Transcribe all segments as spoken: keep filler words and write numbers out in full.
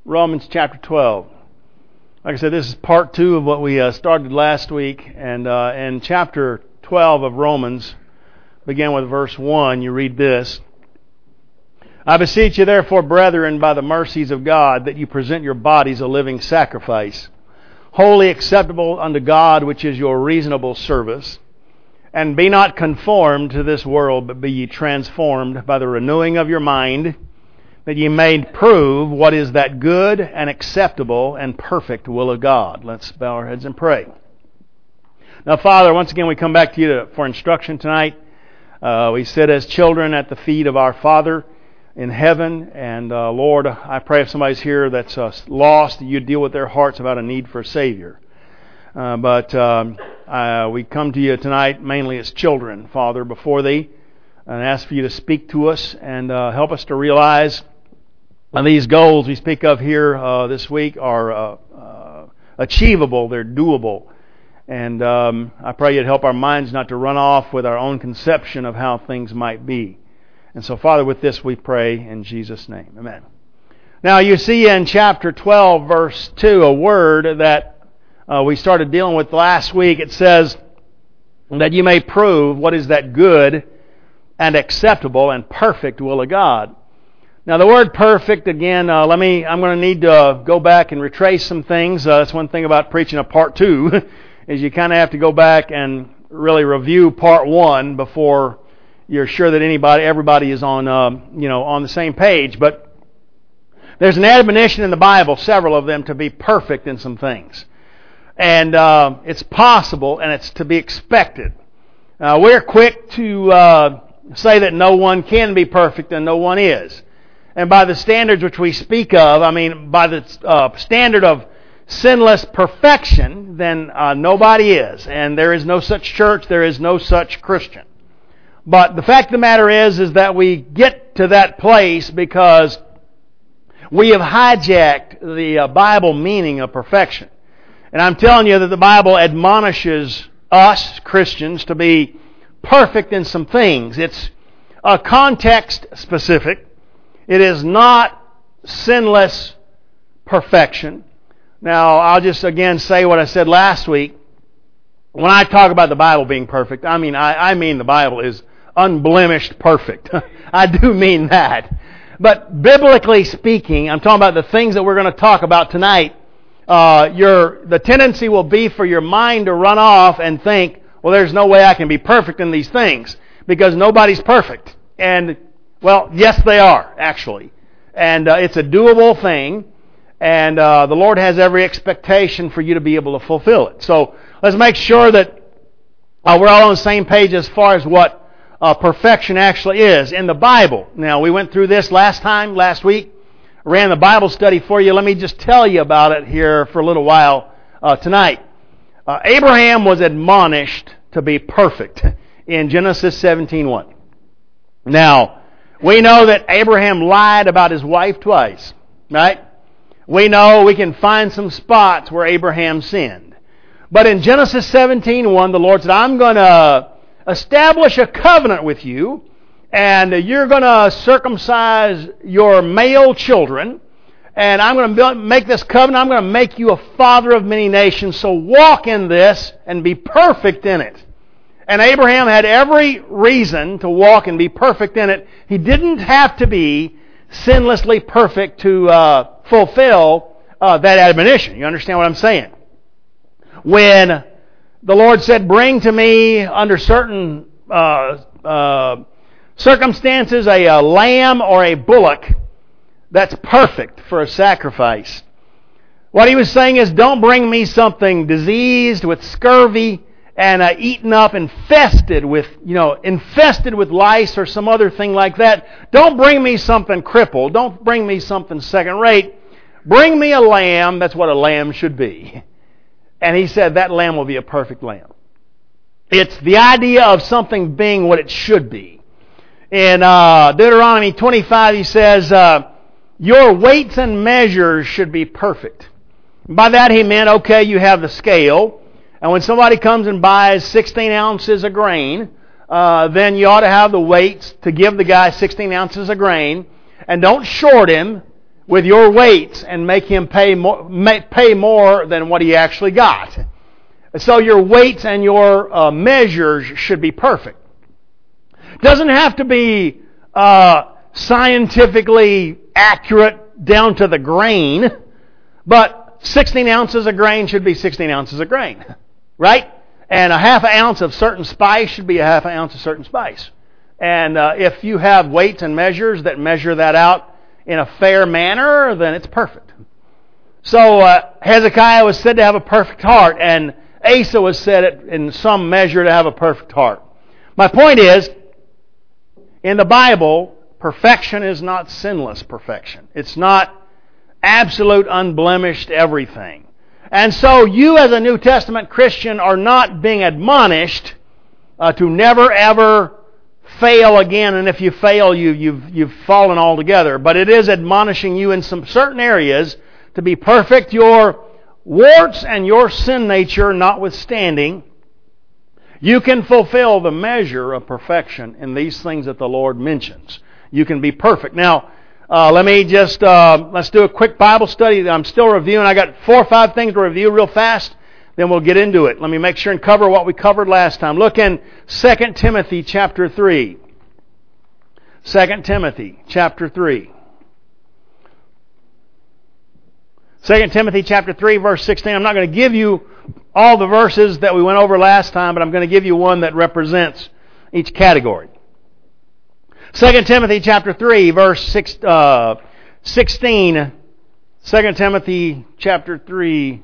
Romans chapter twelve. Like I said, this is part two of what we uh, started last week. And uh, in chapter twelve of Romans, begin with verse one, you read this. I beseech you therefore, brethren, by the mercies of God, that you present your bodies a living sacrifice, wholly acceptable unto God, which is your reasonable service. And be not conformed to this world, but be ye transformed by the renewing of your mind, that ye may prove what is that good and acceptable and perfect will of God. Let's bow our heads and pray. Now, Father, once again we come back to you to, for instruction tonight. Uh, we sit as children at the feet of our Father in heaven. And uh, Lord, I pray if somebody's here that's uh, lost, that you deal with their hearts about a need for a Savior. Uh, but um, uh, we come to you tonight mainly as children, Father, before Thee, and ask for you to speak to us and uh, help us to realize uh, these goals we speak of here uh, this week are uh, uh, achievable, they're doable. And um, I pray you'd help our minds not to run off with our own conception of how things might be. And so, Father, with this we pray in Jesus' name. Amen. Now, you see in chapter twelve, verse two, a word that Uh, we started dealing with last week. It says that you may prove what is that good and acceptable and perfect will of God. Now, the word perfect, again, uh, let me, I'm going to need to uh, go back and retrace some things. Uh, that's one thing about preaching a part two, is you kind of have to go back and really review part one before you're sure that anybody, everybody is on, uh, you know, on the same page. But there's an admonition in the Bible, several of them, to be perfect in some things. And uh, it's possible, and it's to be expected. Uh, we're quick to uh, say that no one can be perfect, and no one is. And by the standards which we speak of, I mean by the uh, standard of sinless perfection, then uh, nobody is. And there is no such church, there is no such Christian. But the fact of the matter is, is that we get to that place because we have hijacked the uh, Bible meaning of perfection. And I'm telling you that the Bible admonishes us, Christians, to be perfect in some things. It's uh, context specific. It is not sinless perfection. Now, I'll just again say what I said last week. When I talk about the Bible being perfect, I mean I, I mean the Bible is unblemished perfect. I do mean that. But biblically speaking, I'm talking about the things that we're going to talk about tonight. Uh, your the tendency will be for your mind to run off and think, well, there's no way I can be perfect in these things because nobody's perfect. And, well, yes, they are, actually. And uh, it's a doable thing, and uh, the Lord has every expectation for you to be able to fulfill it. So let's make sure that uh, we're all on the same page as far as what uh, perfection actually is in the Bible. Now, we went through this last time, last week. Ran the Bible study for you. Let me just tell you about it here for a little while uh, tonight. Uh, Abraham was admonished to be perfect in Genesis seventeen one. Now, we know that Abraham lied about his wife twice, right? We know we can find some spots where Abraham sinned. But in Genesis seventeen one, the Lord said, I'm going to establish a covenant with you, and you're going to circumcise your male children, and I'm going to make this covenant. I'm going to make you a father of many nations, so walk in this and be perfect in it. And Abraham had every reason to walk and be perfect in it. He didn't have to be sinlessly perfect to uh, fulfill uh, that admonition. You understand what I'm saying? When the Lord said, bring to me under certain uh, uh, circumstances a, a lamb or a bullock that's perfect for a sacrifice. What he was saying is, don't bring me something diseased with scurvy and uh, eaten up, infested with, you know, infested with lice or some other thing like that. Don't bring me something crippled. Don't bring me something second rate. Bring me a lamb. That's what a lamb should be. And he said that lamb will be a perfect lamb. It's the idea of something being what it should be. In uh, Deuteronomy twenty-five, he says, uh, your weights and measures should be perfect. By that he meant, okay, you have the scale, and when somebody comes and buys sixteen ounces of grain, uh, then you ought to have the weights to give the guy sixteen ounces of grain, and don't short him with your weights and make him pay more, pay more than what he actually got. So your weights and your uh, measures should be perfect. Doesn't have to be uh, scientifically accurate down to the grain, but sixteen ounces of grain should be sixteen ounces of grain, right? And a half an ounce of certain spice should be a half an ounce of certain spice. And uh, if you have weights and measures that measure that out in a fair manner, then it's perfect. So uh, Hezekiah was said to have a perfect heart, and Asa was said in some measure to have a perfect heart. My point is, in the Bible, perfection is not sinless perfection. It's not absolute unblemished everything. And so you as a New Testament Christian are not being admonished uh, to never ever fail again, and if you fail, you, you've, you've fallen altogether. But it is admonishing you in some certain areas to be perfect, your warts and your sin nature notwithstanding. You can fulfill the measure of perfection in these things that the Lord mentions. You can be perfect. Now, uh, let me just, uh, let's do a quick Bible study. I'm still reviewing. I got four or five things to review real fast. Then we'll get into it. Let me make sure and cover what we covered last time. Look in Second Timothy chapter three. Second Timothy chapter three. Second Timothy chapter three, verse sixteen. I'm not going to give you all the verses that we went over last time, but I'm going to give you one that represents each category. Second Timothy chapter three, verse six, uh, sixteen. Second Timothy chapter three.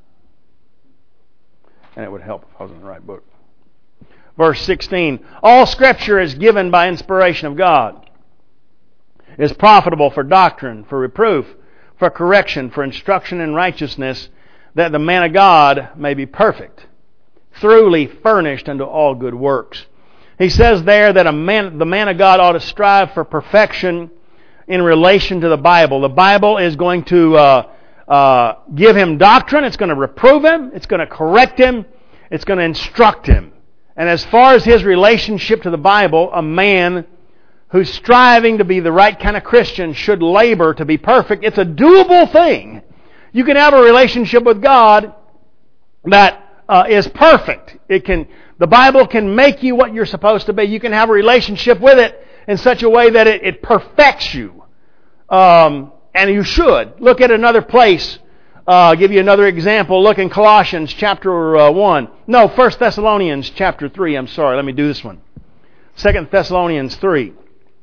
And it would help if I was in the right book. Verse sixteen. All Scripture is given by inspiration of God. It is profitable for doctrine, for reproof, for correction, for instruction in righteousness, that the man of God may be perfect, thoroughly furnished unto all good works. He says there that a man, the man of God ought to strive for perfection in relation to the Bible. The Bible is going to uh, uh, give him doctrine. It's going to reprove him. It's going to correct him. It's going to instruct him. And as far as his relationship to the Bible, a man who's striving to be the right kind of Christian should labor to be perfect. It's a doable thing. You can have a relationship with God that uh, is perfect. It can, the Bible can make you what you're supposed to be. You can have a relationship with it in such a way that it, it perfects you. Um, and you should. Look at another place. Uh, I'll give you another example. Look in Colossians chapter uh, one. No, First Thessalonians chapter three. I'm sorry. Let me do this one. Second Thessalonians three.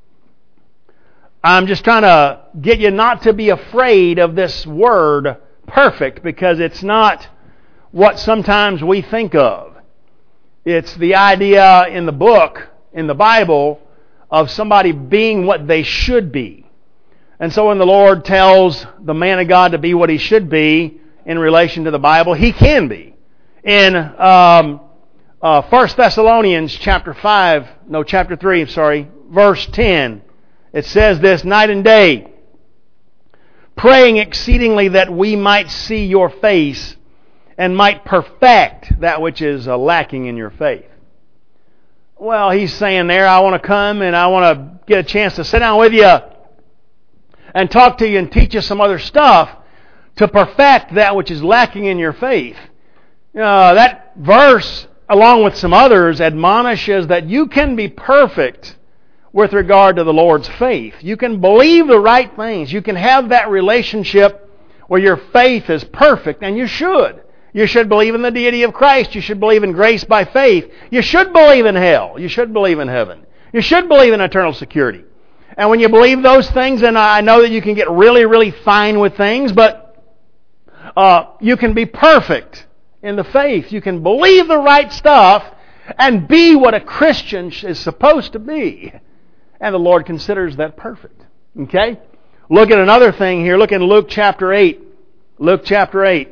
I'm just trying to get you not to be afraid of this word perfect, because it's not what sometimes we think of. It's the idea in the book, in the Bible, of somebody being what they should be. And so when the Lord tells the man of God to be what he should be in relation to the Bible, he can be. In um, uh, First Thessalonians chapter five, no, chapter three, sorry, verse ten, it says this, night and day, praying exceedingly that we might see your face and might perfect that which is uh, lacking in your faith. Well, he's saying there, I want to come and I want to get a chance to sit down with you and talk to you and teach you some other stuff to perfect that which is lacking in your faith. Uh, that verse, along with some others, admonishes that you can be perfect with regard to the Lord's faith. You can believe the right things. You can have that relationship where your faith is perfect, and you should. You should believe in the deity of Christ. You should believe in grace by faith. You should believe in hell. You should believe in heaven. You should believe in eternal security. And when you believe those things, and I know that you can get really, really fine with things, but uh, you can be perfect in the faith. You can believe the right stuff and be what a Christian is supposed to be. And the Lord considers that perfect. Okay? Look at another thing here. Look in Luke chapter eight. Luke chapter eight.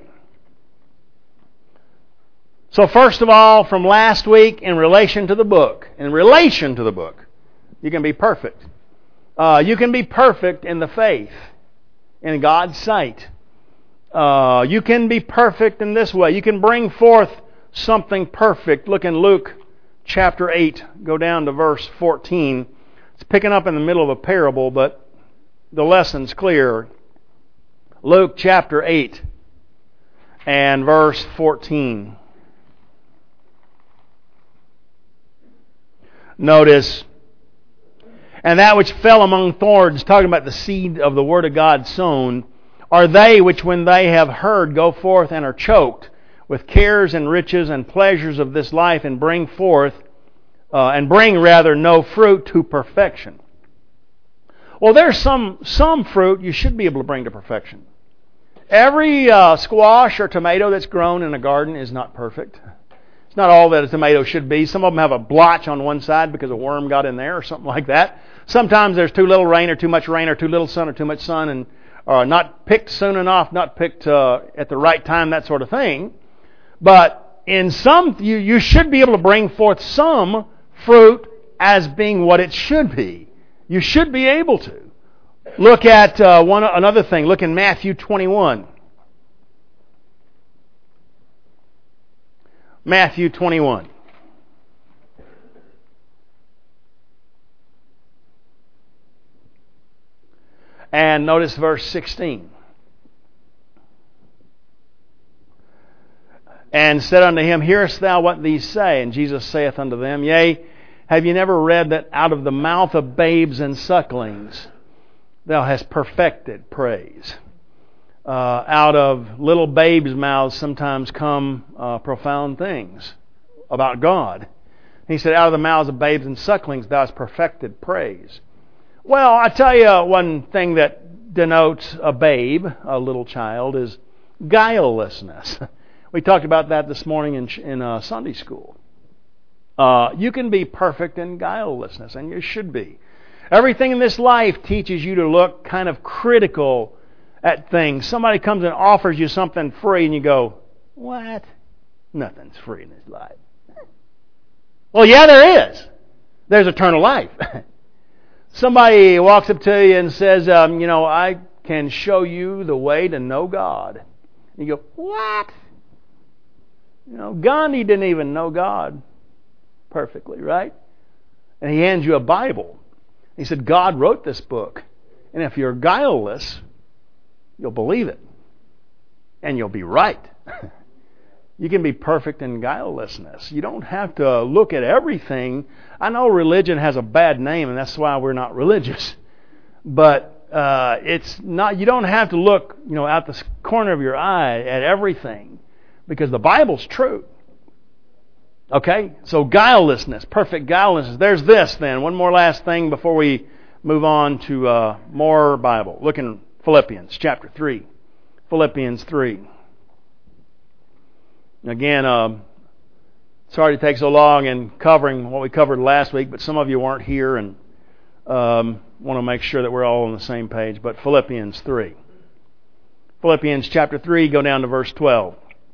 So first of all, from last week, in relation to the book, in relation to the book, you can be perfect. Uh, you can be perfect in the faith, in God's sight. Uh, you can be perfect in this way. You can bring forth something perfect. Look in Luke chapter eight. Go down to verse fourteen. It's picking up in the middle of a parable, but the lesson's clear. Luke chapter eight and verse fourteen. Notice, and that which fell among thorns, talking about the seed of the Word of God sown, are they which when they have heard go forth and are choked with cares and riches and pleasures of this life, and bring forth, uh, and bring rather no fruit to perfection. Well, there's some some fruit you should be able to bring to perfection. Every uh, squash or tomato that's grown in a garden is not perfect. It's not all that a tomato should be. Some of them have a blotch on one side because a worm got in there or something like that. Sometimes there's too little rain or too much rain or too little sun or too much sun, and uh, not picked soon enough, not picked uh, at the right time, that sort of thing. But in some, you, you should be able to bring forth some fruit as being what it should be. You should be able to. Look at uh, one another thing. Look in Matthew twenty-one. Matthew twenty-one. And notice verse sixteen. And said unto him, Hearest thou what these say? And Jesus saith unto them, Yea, have ye never read that out of the mouth of babes and sucklings thou hast perfected praise? Uh, out of little babes' mouths sometimes come uh, profound things about God. He said, out of the mouths of babes and sucklings thou hast perfected praise. Well, I tell you, one thing that denotes a babe, a little child, is guilelessness. We talked about that this morning in, in uh, Sunday school. Uh, you can be perfect in guilelessness, and you should be. Everything in this life teaches you to look kind of critical at things. Somebody comes and offers you something free, and you go, what? Nothing's free in this life. Well, yeah, there is. There's eternal life. Somebody walks up to you and says, um, you know, I can show you the way to know God. And you go, what? You know, Gandhi didn't even know God perfectly, right? And he hands you a Bible. He said, God wrote this book. And if you're guileless, you'll believe it. And you'll be right. You can be perfect in guilelessness. You don't have to look at everything. I know religion has a bad name, and that's why we're not religious. But uh, it's not. You don't have to look, you know, out the corner of your eye at everything, because the Bible's true. Okay? So guilelessness, perfect guilelessness. There's this then. One more last thing before we move on to uh, more Bible. Look in Philippians chapter three. Philippians three. Again, uh, sorry to take so long in covering what we covered last week, but some of you weren't here and um, want to make sure that we're all on the same page. But Philippians three. Philippians chapter three, go down to verse twelve.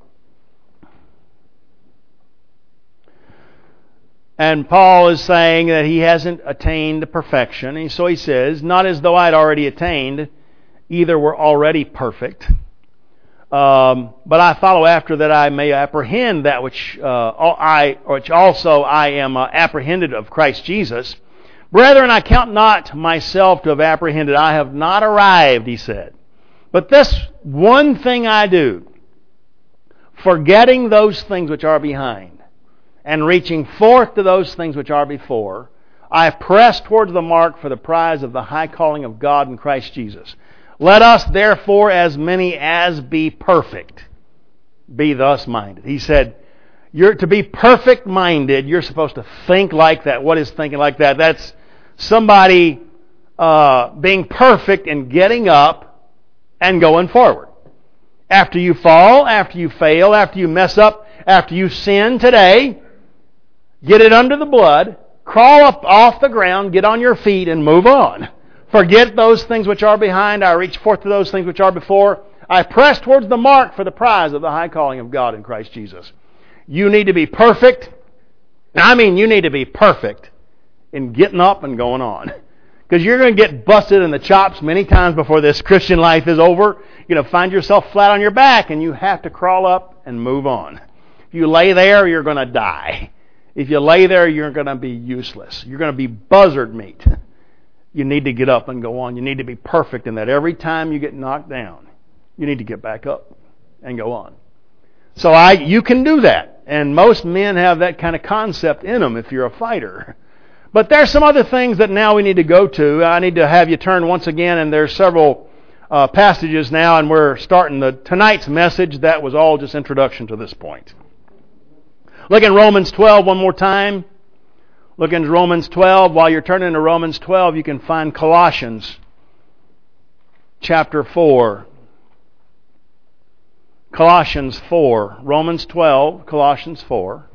And Paul is saying that he hasn't attained perfection. And so he says, not as though I'd already attained, either were already perfect. Um, but I follow after that I may apprehend that which uh, I, which also I am uh, apprehended of Christ Jesus. Brethren, I count not myself to have apprehended. I have not arrived, he said. But this one thing I do, forgetting those things which are behind, and reaching forth to those things which are before, I press towards the mark for the prize of the high calling of God in Christ Jesus. Let us therefore, as many as be perfect, be thus minded. He said, you're to be perfect minded, you're supposed to think like that. What is thinking like that? That's somebody uh, being perfect and getting up and going forward. After you fall, after you fail, after you mess up, after you sin today, get it under the blood, crawl up off the ground, get on your feet, and move on. Forget those things which are behind. I reach forth to those things which are before. I press towards the mark for the prize of the high calling of God in Christ Jesus. You need to be perfect. I mean, you need to be perfect in getting up and going on. Because you're going to get busted in the chops many times before this Christian life is over. You're going to find yourself flat on your back, and you have to crawl up and move on. If you lay there, you're going to die. If you lay there, you're going to be useless. You're going to be buzzard meat. You need to get up and go on. You need to be perfect in that. Every time you get knocked down, you need to get back up and go on. So I, you can do that. And most men have that kind of concept in them if you're a fighter. But there's some other things that now we need to go to. I need to have you turn once again, and there's several uh, passages now, and we're starting the tonight's message. That was all just introduction to this point. Look in Romans twelve one more time. Look in Romans twelve. While you're turning to Romans twelve, you can find Colossians chapter four. Colossians four. Romans twelve, Colossians four.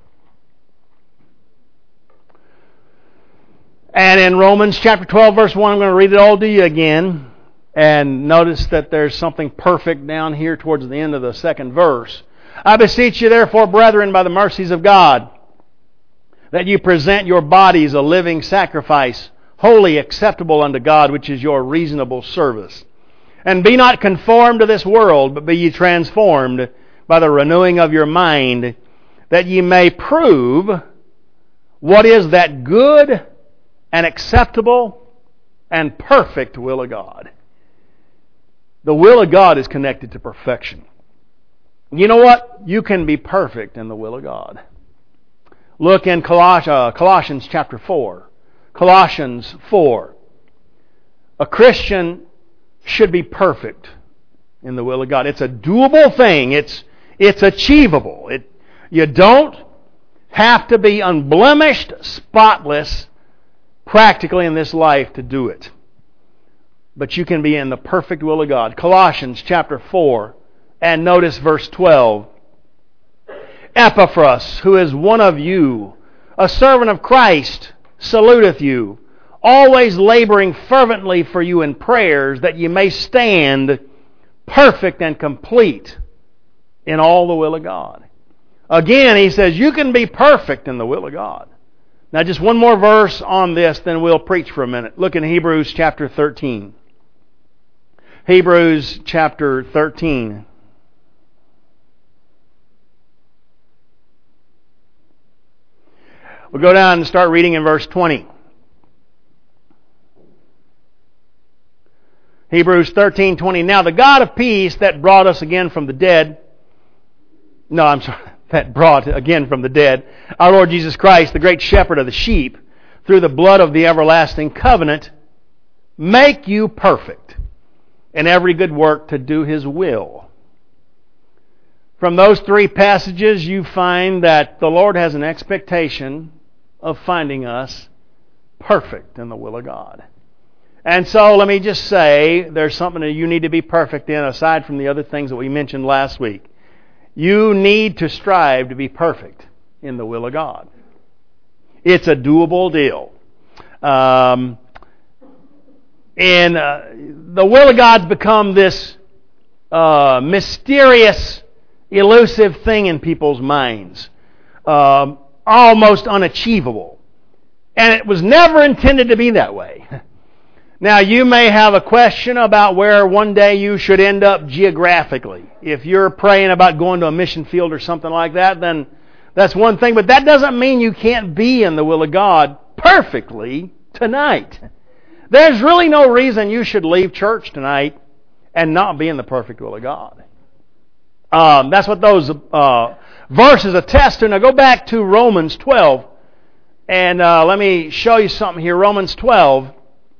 And in Romans chapter twelve, verse one, I'm going to read it all to you again. And notice that there's something perfect down here towards the end of the second verse. I beseech you, therefore, brethren, by the mercies of God, that you present your bodies a living sacrifice, wholly acceptable unto God, which is your reasonable service. And be not conformed to this world, but be ye transformed by the renewing of your mind, that ye may prove what is that good and acceptable and perfect will of God. The will of God is connected to perfection. You know what? You can be perfect in the will of God. Look in Coloss- uh, Colossians chapter four. Colossians four. A Christian should be perfect in the will of God. It's a doable thing. It's it's achievable. It you don't have to be unblemished, spotless, practically in this life to do it. But you can be in the perfect will of God. Colossians chapter four, and notice verse twelve. Epaphras, who is one of you, a servant of Christ, saluteth you, always laboring fervently for you in prayers, that ye may stand perfect and complete in all the will of God. Again, he says you can be perfect in the will of God. Now just one more verse on this, then we'll preach for a minute. Look in Hebrews chapter thirteen. Hebrews chapter thirteen. We'll go down and start reading in verse twenty. Hebrews thirteen twenty. Now the God of peace that brought us again from the dead, no, I'm sorry, that brought again from the dead, our Lord Jesus Christ, the great shepherd of the sheep, through the blood of the everlasting covenant, make you perfect in every good work to do His will. From those three passages, you find that the Lord has an expectation of finding us perfect in the will of God. And so let me just say, there's something that you need to be perfect in aside from the other things that we mentioned last week. You need to strive to be perfect in the will of God. It's a doable deal. Um, and uh, the will of God's become this uh, mysterious, elusive thing in people's minds. Um, almost unachievable. And it was never intended to be that way. Now, you may have a question about where one day you should end up geographically. If you're praying about going to a mission field or something like that, then that's one thing. But that doesn't mean you can't be in the will of God perfectly tonight. There's really no reason you should leave church tonight and not be in the perfect will of God. Um, that's what those uh, verses attest to. Now go back to Romans twelve. And uh, let me show you something here. Romans twelve.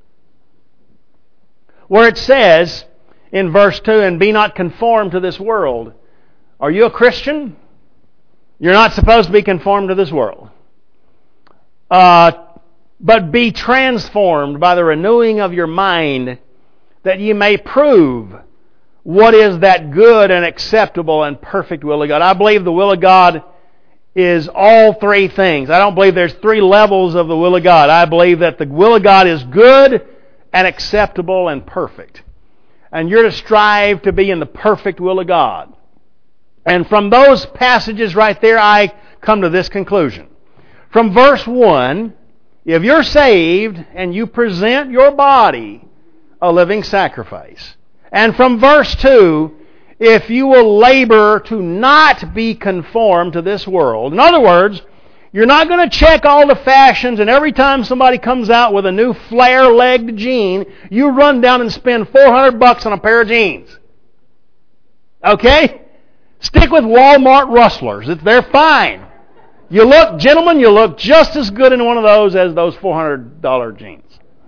Where it says in verse two, and be not conformed to this world. Are you a Christian? You're not supposed to be conformed to this world. Uh, but be transformed by the renewing of your mind, that ye may prove what is that good and acceptable and perfect will of God. I believe the will of God is all three things. I don't believe there's three levels of the will of God. I believe that the will of God is good and acceptable and perfect. And you're to strive to be in the perfect will of God. And from those passages right there, I come to this conclusion. From verse one, if you're saved and you present your body a living sacrifice. And from verse two, if you will labor to not be conformed to this world. In other words, you're not going to check all the fashions, and every time somebody comes out with a new flare-legged jean, you run down and spend four hundred bucks on a pair of jeans. Okay? Stick with Walmart rustlers. If they're fine. You look, gentlemen, you look just as good in one of those as those four hundred dollars jeans.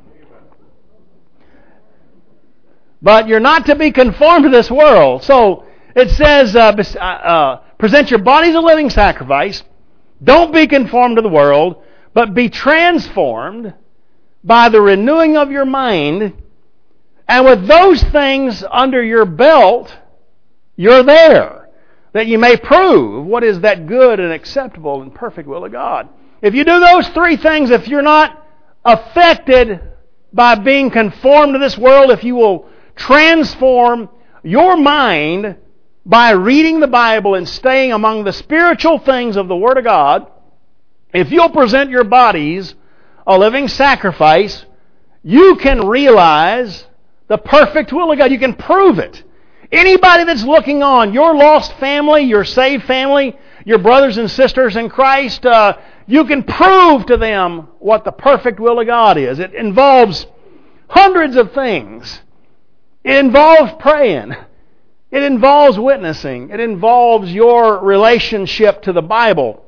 But you're not to be conformed to this world. So it says, uh, uh, present your bodies a living sacrifice. Don't be conformed to the world, but be transformed by the renewing of your mind. And with those things under your belt, you're there, that you may prove what is that good and acceptable and perfect will of God. If you do those three things, if you're not affected by being conformed to this world, if you will transform your mind by reading the Bible and staying among the spiritual things of the Word of God, if you'll present your bodies a living sacrifice, you can realize the perfect will of God. You can prove it. Anybody that's looking on, your lost family, your saved family, your brothers and sisters in Christ, uh, you can prove to them what the perfect will of God is. It involves hundreds of things. It involves praying. It involves witnessing. It involves your relationship to the Bible.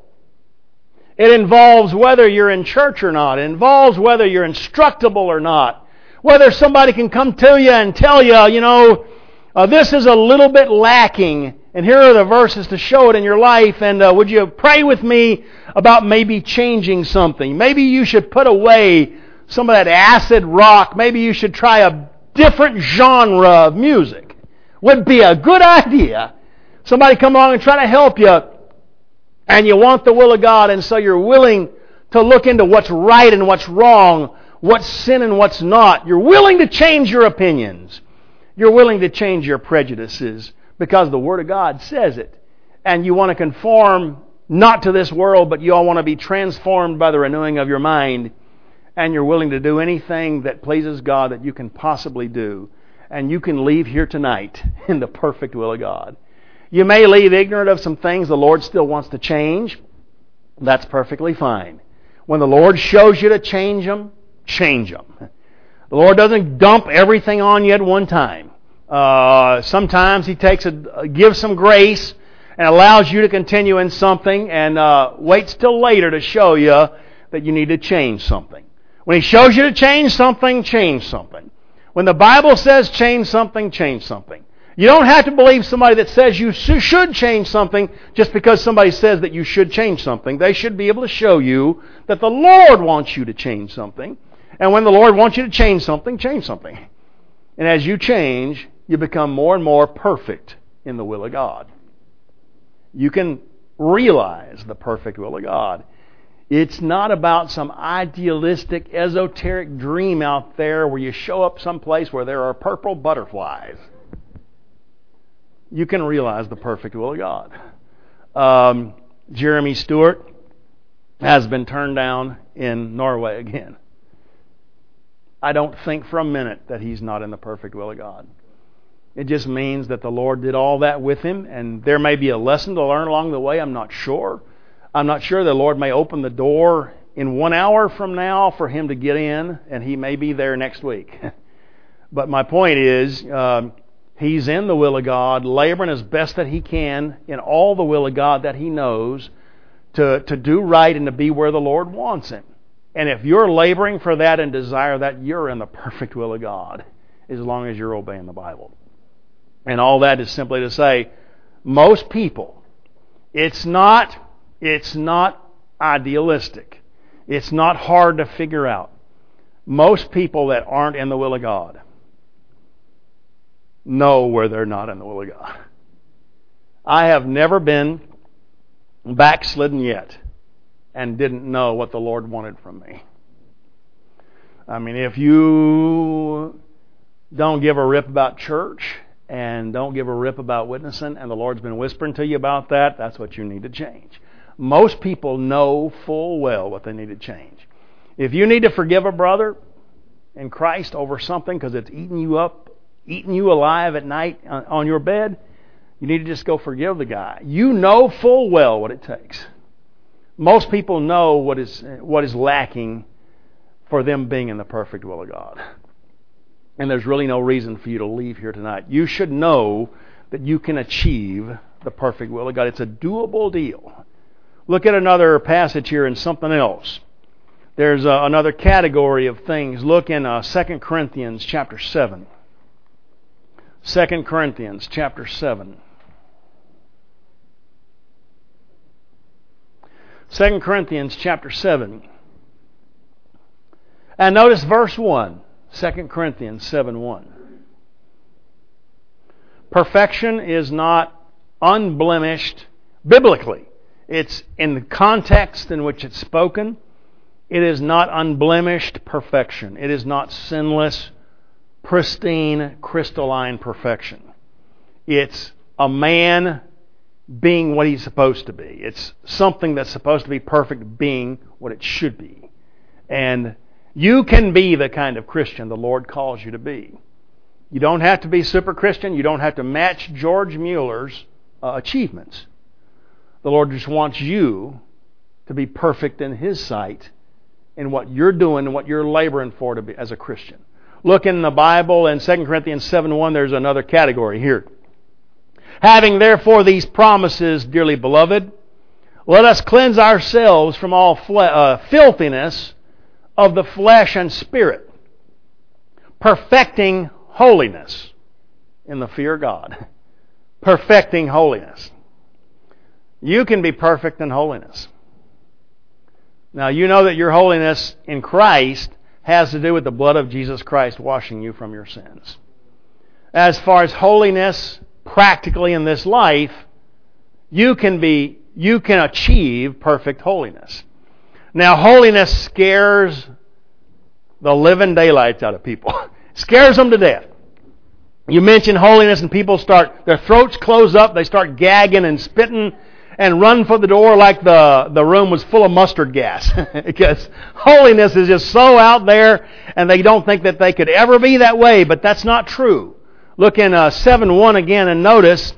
It involves whether you're in church or not. It involves whether you're instructable or not. Whether somebody can come to you and tell you, you know, uh, this is a little bit lacking, and here are the verses to show it in your life, and uh, would you pray with me about maybe changing something? Maybe you should put away some of that acid rock. Maybe you should try a different genre of music. Would be a good idea. Somebody come along and try to help you, and you want the will of God, and so you're willing to look into what's right and what's wrong, what's sin and what's not. You're willing to change your opinions. You're willing to change your prejudices because the Word of God says it. And you want to conform not to this world, but you all want to be transformed by the renewing of your mind. And you're willing to do anything that pleases God that you can possibly do. And you can leave here tonight in the perfect will of God. You may leave ignorant of some things the Lord still wants to change. That's perfectly fine. When the Lord shows you to change them, change them. The Lord doesn't dump everything on you at one time. Uh, sometimes He takes a, gives some grace and allows you to continue in something and uh, waits till later to show you that you need to change something. When He shows you to change something, change something. When the Bible says change something, change something. You don't have to believe somebody that says you should change something just because somebody says that you should change something. They should be able to show you that the Lord wants you to change something. And when the Lord wants you to change something, change something. And as you change, you become more and more perfect in the will of God. You can realize the perfect will of God. It's not about some idealistic, esoteric dream out there where you show up someplace where there are purple butterflies. You can realize the perfect will of God. Um, Jeremy Stewart has been turned down in Norway again. I don't think for a minute that he's not in the perfect will of God. It just means that the Lord did all that with him, and there may be a lesson to learn along the way. I'm not sure. I'm not sure the Lord may open the door in one hour from now for him to get in, and he may be there next week. But my point is, um, he's in the will of God, laboring as best that he can in all the will of God that he knows to, to do right and to be where the Lord wants him. And if you're laboring for that and desire that, you're in the perfect will of God as long as you're obeying the Bible. And all that is simply to say, most people, it's not, it's not idealistic. It's not hard to figure out. Most people that aren't in the will of God know where they're not in the will of God. I have never been backslidden yet and didn't know what the Lord wanted from me. I mean, if you don't give a rip about church and don't give a rip about witnessing, and the Lord's been whispering to you about that, that's what you need to change. Most people know full well what they need to change. If you need to forgive a brother in Christ over something because it's eating you up, eating you alive at night on your bed, you need to just go forgive the guy. You know full well what it takes. Most people know what is what is lacking for them being in the perfect will of God. And there's really no reason for you to leave here tonight. You should know that you can achieve the perfect will of God. It's a doable deal. Look at another passage here in something else. There's uh, another category of things. Look in uh, Second Corinthians chapter seven. Second Corinthians chapter seven. Second Corinthians chapter seven. And notice verse one. Second Corinthians seven one. Perfection is not unblemished biblically. It's in the context in which it's spoken. It is not unblemished perfection. It is not sinless, pristine, crystalline perfection. It's a man being what he's supposed to be. It's something that's supposed to be perfect being what it should be. And you can be the kind of Christian the Lord calls you to be. You don't have to be super Christian. You don't have to match George Mueller's uh, achievements. The Lord just wants you to be perfect in His sight in what you're doing and what you're laboring for to be as a Christian. Look in the Bible in Second Corinthians seven one, there's another category here. Having therefore these promises, dearly beloved, let us cleanse ourselves from all fle- uh, filthiness of the flesh and spirit, perfecting holiness in the fear of God. Perfecting holiness. You can be perfect in holiness. Now, you know that your holiness in Christ has to do with the blood of Jesus Christ washing you from your sins. As far as holiness practically in this life, you can be, you can achieve perfect holiness. Now, holiness scares the living daylights out of people. Scares them to death. You mention holiness and people start, their throats close up, they start gagging and spitting and run for the door like the, the room was full of mustard gas. Because holiness is just so out there and they don't think that they could ever be that way, but that's not true. Look in uh, seven one again and notice,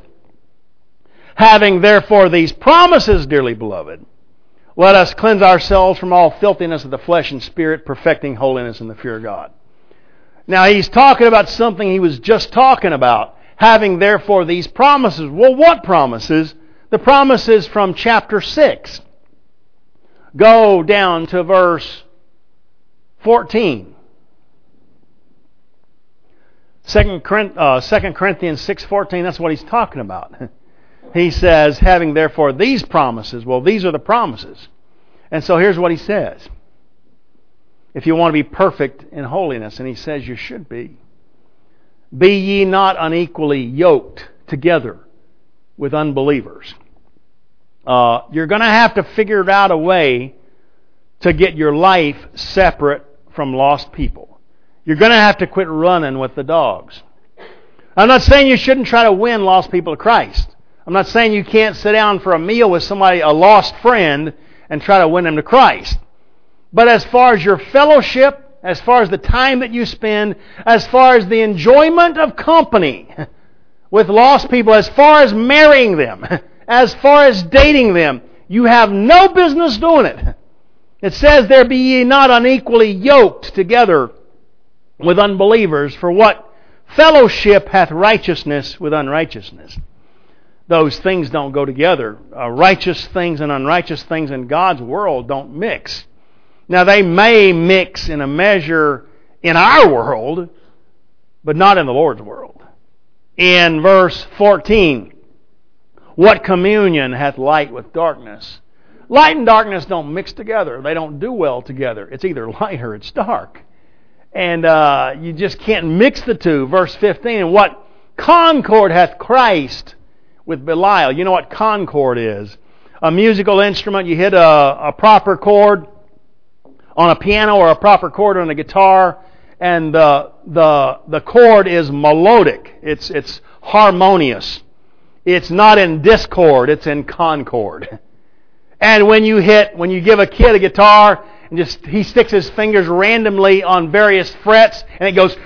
having therefore these promises, dearly beloved, let us cleanse ourselves from all filthiness of the flesh and spirit, perfecting holiness in the fear of God. Now he's talking about something he was just talking about. Having therefore these promises. Well, what promises? The promises from chapter six. Go down to verse fourteen. Second Corinthians six fourteen, that's what he's talking about. He says, having therefore these promises. Well, these are the promises. And so here's what he says. If you want to be perfect in holiness, and he says you should be, be ye not unequally yoked together with unbelievers. Uh, you're going to have to figure out a way to get your life separate from lost people. You're going to have to quit running with the dogs. I'm not saying you shouldn't try to win lost people to Christ. I'm not saying you can't sit down for a meal with somebody, a lost friend, and try to win them to Christ. But as far as your fellowship, as far as the time that you spend, as far as the enjoyment of company with lost people, as far as marrying them, as far as dating them, you have no business doing it. It says, there be ye not unequally yoked together with unbelievers, for what fellowship hath righteousness with unrighteousness? Those things don't go together. Uh, righteous things and unrighteous things in God's world don't mix. Now, they may mix in a measure in our world, but not in the Lord's world. In verse fourteen, what communion hath light with darkness? Light and darkness don't mix together. They don't do well together. It's either light or it's dark. And uh, you just can't mix the two. Verse fifteen, and what concord hath Christ with Belial? You know what concord is? A musical instrument. You hit a, a proper chord on a piano or a proper chord on a guitar, and the the the chord is melodic. It's it's harmonious. It's not in discord. It's in concord. And when you hit, when you give a kid a guitar and just he sticks his fingers randomly on various frets and it goes,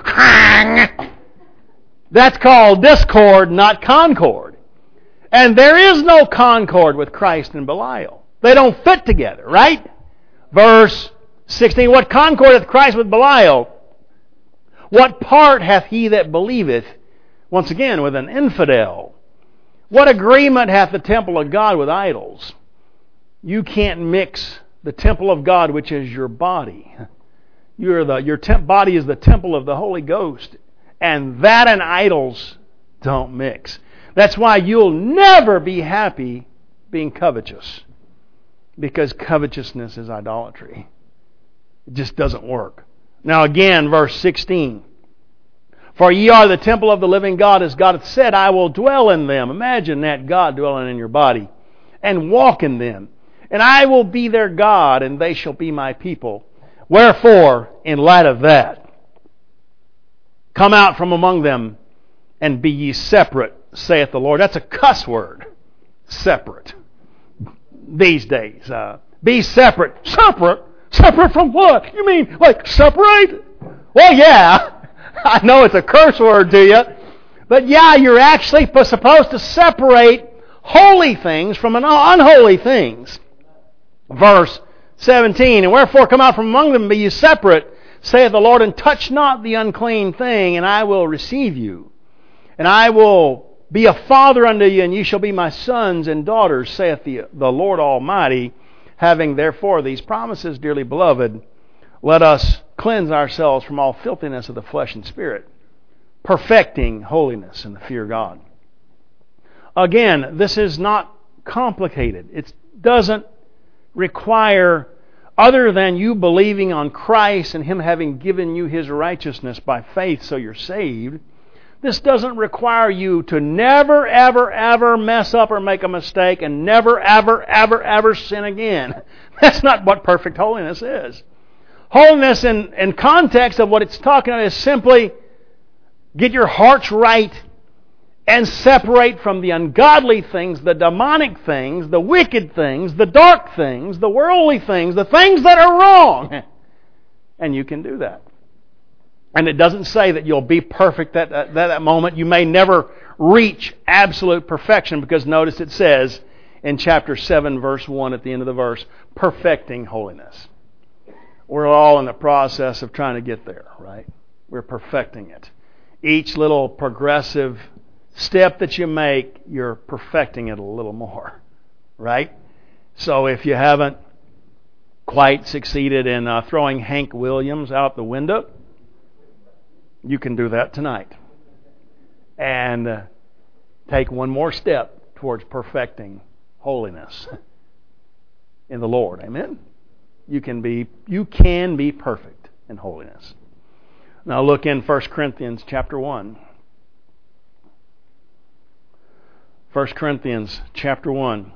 that's called discord, not concord. And there is no concord with Christ and Belial. They don't fit together, right? Verse sixteen, what concord hath Christ with Belial? What part hath he that believeth, once again, with an infidel? What agreement hath the temple of God with idols? You can't mix the temple of God, which is your body. You're the, your temp, body is the temple of the Holy Ghost. And that and idols don't mix. That's why you'll never be happy being covetous. Because covetousness is idolatry. It just doesn't work. Now again, verse sixteen. For ye are the temple of the living God, as God hath said, I will dwell in them. Imagine that, God dwelling in your body. And walk in them. And I will be their God, and they shall be my people. Wherefore, in light of that, come out from among them, and be ye separate, saith the Lord. That's a cuss word. Separate. These days. Uh, be separate. Separate? Separate from what? You mean, like, separate? Well, yeah. I know it's a curse word to you. But yeah, you're actually supposed to separate holy things from unholy things. Verse seventeen, and wherefore come out from among them, be ye separate, saith the Lord, and touch not the unclean thing, and I will receive you. And I will be a father unto you, and ye shall be my sons and daughters, saith the, the Lord Almighty. Having therefore these promises, dearly beloved, let us cleanse ourselves from all filthiness of the flesh and spirit, perfecting holiness in the fear of God. Again, this is not complicated. It doesn't require, other than you believing on Christ and Him having given you His righteousness by faith so you're saved, this doesn't require you to never, ever, ever mess up or make a mistake and never, ever, ever, ever sin again. That's not what perfect holiness is. Holiness in, in context of what it's talking about is simply get your hearts right and separate from the ungodly things, the demonic things, the wicked things, the dark things, the worldly things, the things that are wrong. And you can do that. And it doesn't say that you'll be perfect at that, that moment. You may never reach absolute perfection, because notice it says in chapter seven, verse one, at the end of the verse, perfecting holiness. We're all in the process of trying to get there, right? We're perfecting it. Each little progressive step that you make, you're perfecting it a little more, right? So if you haven't quite succeeded in uh, throwing Hank Williams out the window, you can do that tonight. And uh, take one more step towards perfecting holiness in the Lord. Amen? You can be you can be perfect in holiness. Now look in First Corinthians chapter one. First Corinthians chapter one.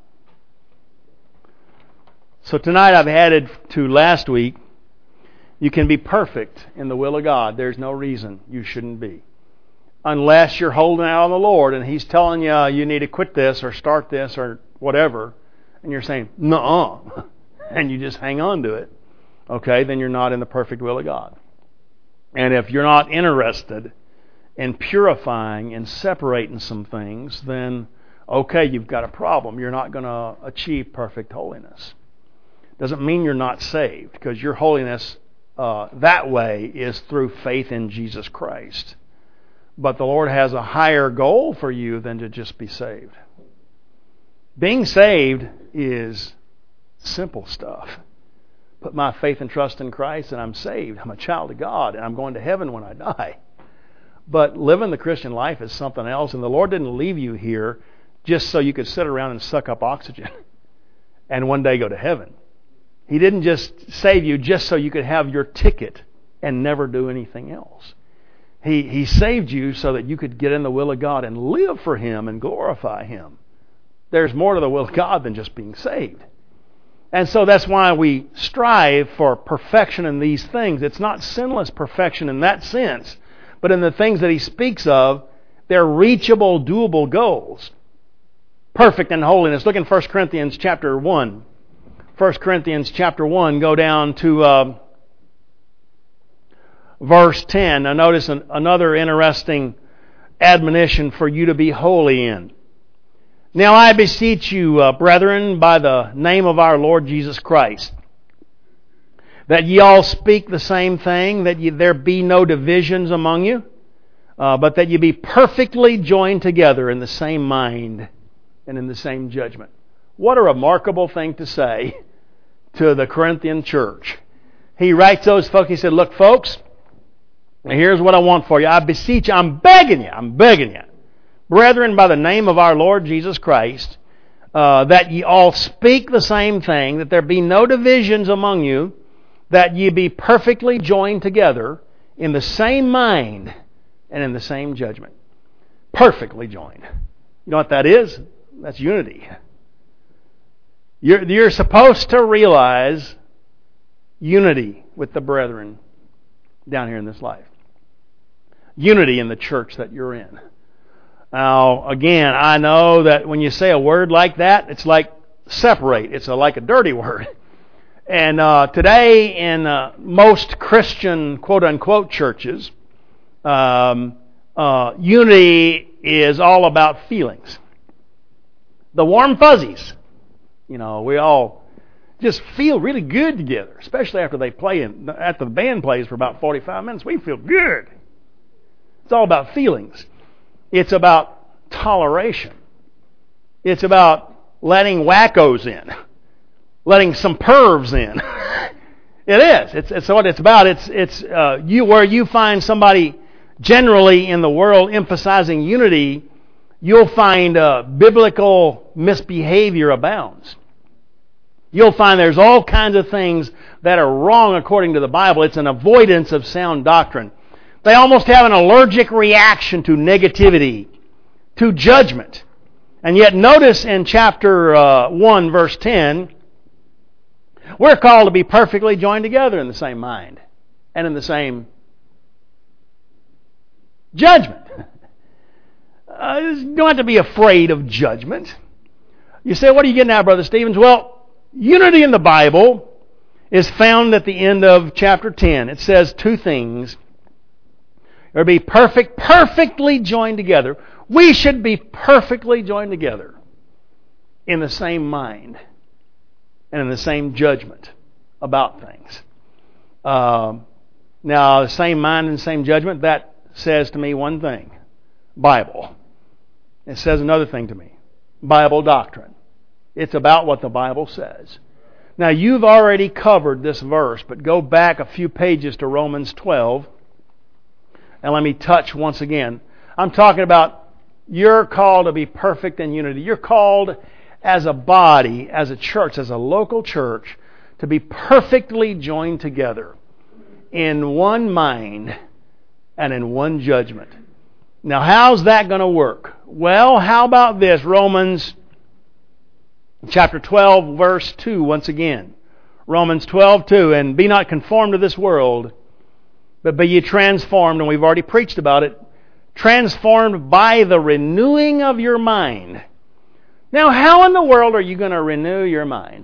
So tonight I've added to last week, you can be perfect in the will of God. There's no reason you shouldn't be. Unless you're holding out on the Lord and He's telling you you need to quit this or start this or whatever, and you're saying, nuh-uh, and you just hang on to it, okay, then you're not in the perfect will of God. And if you're not interested in purifying and separating some things, then okay, you've got a problem. You're not going to achieve perfect holiness. Doesn't mean you're not saved, because your holiness uh, that way is through faith in Jesus Christ. But the Lord has a higher goal for you than to just be saved. Being saved is simple stuff. Put my faith and trust in Christ and I'm saved. I'm a child of God and I'm going to heaven when I die. But living the Christian life is something else, and the Lord didn't leave you here just so you could sit around and suck up oxygen and one day go to heaven. He didn't just save you just so you could have your ticket and never do anything else. He, he saved you so that you could get in the will of God and live for Him and glorify Him. There's more to the will of God than just being saved. And so that's why we strive for perfection in these things. It's not sinless perfection in that sense, but in the things that He speaks of, they're reachable, doable goals. Perfect in holiness. Look in First Corinthians chapter one. First Corinthians chapter one, go down to uh, verse ten. Now notice an, another interesting admonition for you to be holy in. Now I beseech you, uh, brethren, by the name of our Lord Jesus Christ, that ye all speak the same thing, that ye, there be no divisions among you, Uh, but that you be perfectly joined together in the same mind and in the same judgment. What a remarkable thing to say to the Corinthian church. He writes those folks, he said, look, folks, here's what I want for you. I beseech you, I'm begging you, I'm begging you, brethren, by the name of our Lord Jesus Christ, uh, that ye all speak the same thing, that there be no divisions among you, that ye be perfectly joined together in the same mind and in the same judgment. Perfectly joined. You know what that is? That's unity. You're, you're supposed to realize unity with the brethren down here in this life. Unity in the church that you're in. Now, again, I know that when you say a word like that, it's like separate. It's a, like a dirty word. And uh, today in uh, most Christian quote-unquote churches, Um, uh, unity is all about feelings. The warm fuzzies. You know, we all just feel really good together, especially after they play in, after the band plays for about forty-five minutes. We feel good. It's all about feelings. It's about toleration. It's about letting wackos in, letting some pervs in. It is. It's, it's what it's about. It's it's uh, you where you find somebody. Generally, in the world emphasizing unity, you'll find uh, biblical misbehavior abounds. You'll find there's all kinds of things that are wrong according to the Bible. It's an avoidance of sound doctrine. They almost have an allergic reaction to negativity, to judgment. And yet notice in chapter uh, one, verse ten, we're called to be perfectly joined together in the same mind and in the same judgment. Uh, you don't have to be afraid of judgment. You say, what are you getting at, Brother Stevens? Well, unity in the Bible is found at the end of chapter ten. It says two things. Or be perfect, perfectly joined together. We should be perfectly joined together in the same mind and in the same judgment about things. Um, now, the same mind and same judgment, that says to me one thing. Bible. It says another thing to me. Bible doctrine. It's about what the Bible says. Now, you've already covered this verse, but go back a few pages to Romans twelve. And let me touch once again. I'm talking about you're called to be perfect in unity. You're called as a body, as a church, as a local church, to be perfectly joined together in one mind and in one judgment. Now, how's that going to work? Well, how about this? Romans chapter twelve, verse two, once again. Romans twelve, two. And be not conformed to this world, but be ye transformed, and we've already preached about it, transformed by the renewing of your mind. Now, how in the world are you going to renew your mind?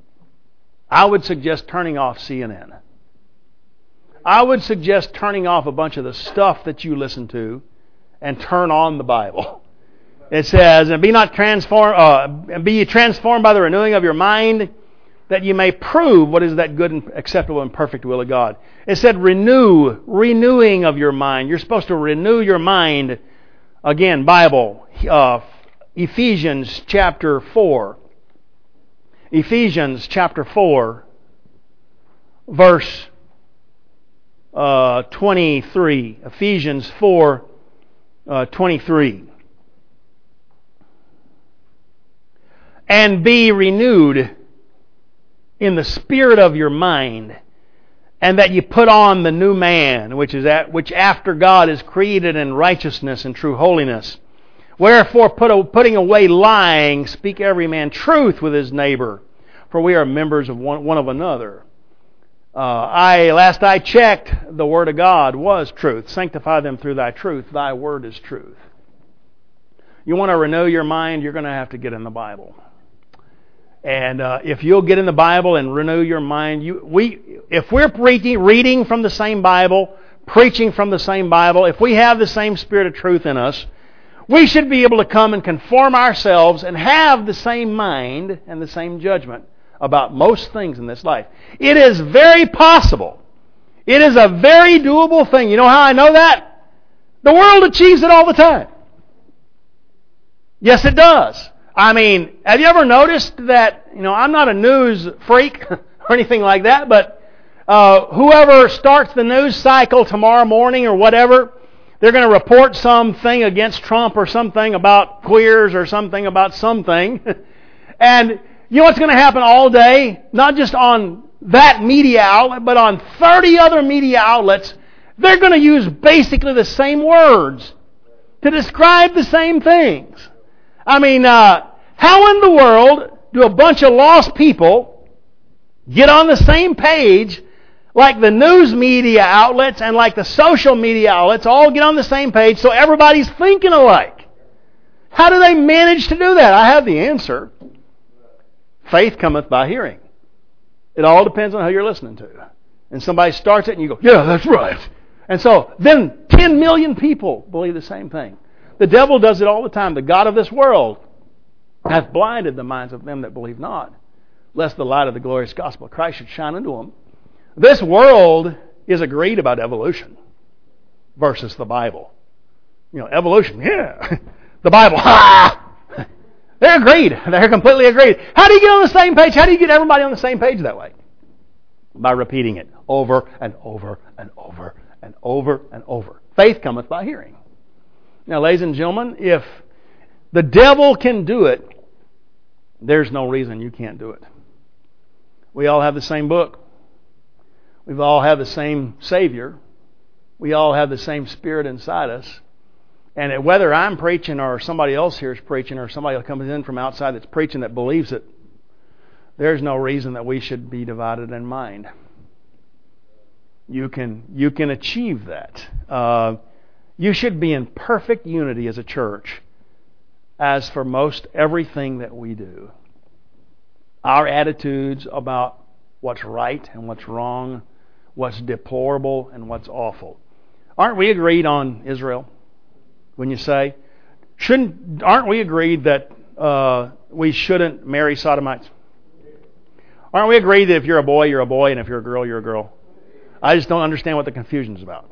I would suggest turning off C N N. I would suggest turning off a bunch of the stuff that you listen to and turn on the Bible. It says, and be not transformed, uh, and be ye transformed by the renewing of your mind, that you may prove what is that good and acceptable and perfect will of God. It said renew, renewing of your mind. You're supposed to renew your mind. Again, Bible, uh, Ephesians chapter four. Ephesians chapter four, verse uh, twenty-three. Ephesians four, uh, twenty-three. And be renewed in the spirit of your mind, and that you put on the new man, which is at, which after God is created in righteousness and true holiness. Wherefore, put a, putting away lying, speak every man truth with his neighbor, for we are members of one, one of another. Uh, I last I checked, the word of God was truth. Sanctify them through thy truth. Thy word is truth. You want to renew your mind, you're going to have to get in the Bible. And uh, if you'll get in the Bible and renew your mind, you, we, if we're reading, reading from the same Bible, preaching from the same Bible, if we have the same spirit of truth in us, we should be able to come and conform ourselves and have the same mind and the same judgment about most things in this life. It is very possible. It is a very doable thing. You know how I know that? The world achieves it all the time. Yes, it does. I mean, have you ever noticed that, you know, I'm not a news freak or anything like that, but uh, whoever starts the news cycle tomorrow morning or whatever, they're going to report something against Trump or something about queers or something about something. And you know what's going to happen all day? Not just on that media outlet, but on thirty other media outlets. They're going to use basically the same words to describe the same things. I mean, uh, how in the world do a bunch of lost people get on the same page like the news media outlets and like the social media outlets all get on the same page so everybody's thinking alike? How do they manage to do that? I have the answer. Faith cometh by hearing. It all depends on who you're listening to. And somebody starts it and you go, yeah, that's right. And so then ten million people believe the same thing. The devil does it all the time. The god of this world hath blinded the minds of them that believe not, lest the light of the glorious gospel of Christ should shine unto them. This world is agreed about evolution versus the Bible. You know, evolution, yeah. The Bible, ha! They're agreed. They're completely agreed. How do you get on the same page? How do you get everybody on the same page that way? By repeating it over and over and over and over and over. Faith cometh by hearing. Now, ladies and gentlemen, if the devil can do it, there's no reason you can't do it. We all have the same book. We all have the same Savior. We all have the same Spirit inside us. And whether I'm preaching or somebody else here is preaching or somebody comes in from outside that's preaching that believes it, there's no reason that we should be divided in mind. You can, you can achieve that. Uh, You should be in perfect unity as a church as for most everything that we do. Our attitudes about what's right and what's wrong, what's deplorable and what's awful. Aren't we agreed on Israel? When you say, shouldn't, aren't we agreed that uh, we shouldn't marry sodomites? Aren't we agreed that if you're a boy, you're a boy, and if you're a girl, you're a girl? I just don't understand what the confusion is about.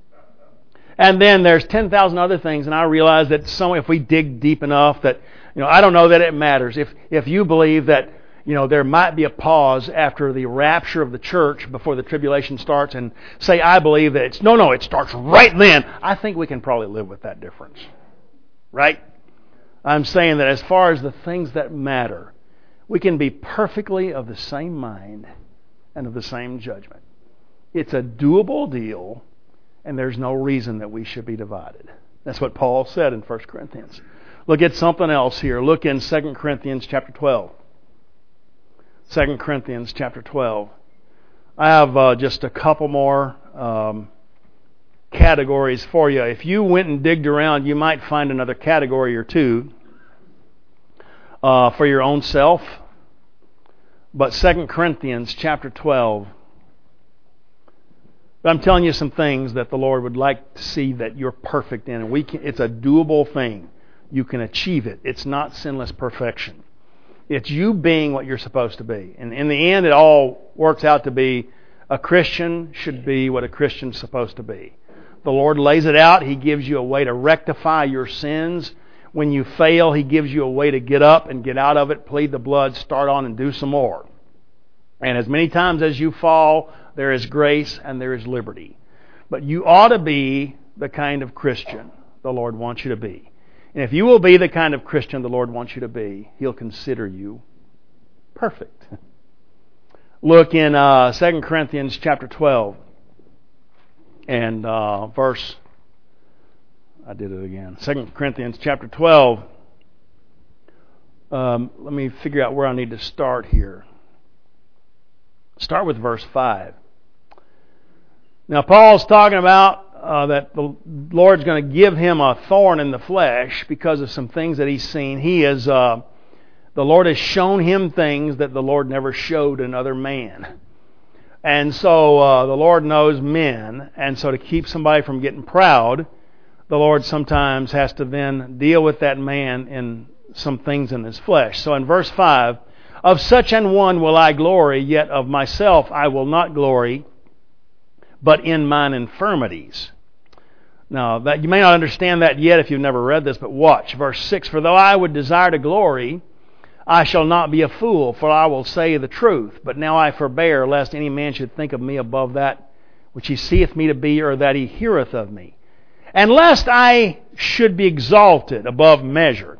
And then there's ten thousand other things, and I realize that some, if we dig deep enough, that, you know, I don't know that it matters. If if you believe that, you know, there might be a pause after the rapture of the church before the tribulation starts, and say, I believe that it's, no, no, it starts right then, I think we can probably live with that difference. Right? I'm saying that as far as the things that matter, we can be perfectly of the same mind and of the same judgment. It's a doable deal. And there's no reason that we should be divided. That's what Paul said in First Corinthians. Look at something else here. Look in Second Corinthians chapter twelve. Second Corinthians chapter twelve. I have uh, just a couple more um, categories for you. If you went and digged around, you might find another category or two uh, for your own self. But Second Corinthians chapter twelve. But I'm telling you some things that the Lord would like to see that you're perfect in. And we can, it's a doable thing. You can achieve it. It's not sinless perfection. It's you being what you're supposed to be. And in the end, it all works out to be a Christian should be what a Christian's supposed to be. The Lord lays it out. He gives you a way to rectify your sins. When you fail, He gives you a way to get up and get out of it, plead the blood, start on and do some more. And as many times as you fall, there is grace and there is liberty. But you ought to be the kind of Christian the Lord wants you to be. And if you will be the kind of Christian the Lord wants you to be, He'll consider you perfect. Look in uh, Second Corinthians chapter twelve and uh, verse, I did it again, Second Corinthians chapter twelve. Um, let me figure out where I need to start here. Start with verse five. Now, Paul's talking about uh, that the Lord's going to give him a thorn in the flesh because of some things that he's seen. He is, uh, the Lord has shown him things that the Lord never showed another man. And so uh, the Lord knows men. And so to keep somebody from getting proud, the Lord sometimes has to then deal with that man in some things in his flesh. So in verse five, of such an one will I glory, yet of myself I will not glory, but in mine infirmities. Now, that you may not understand that yet if you've never read this, but watch. Verse six, for though I would desire to glory, I shall not be a fool, for I will say the truth. But now I forbear, lest any man should think of me above that which he seeth me to be, or that he heareth of me. And lest I should be exalted above measure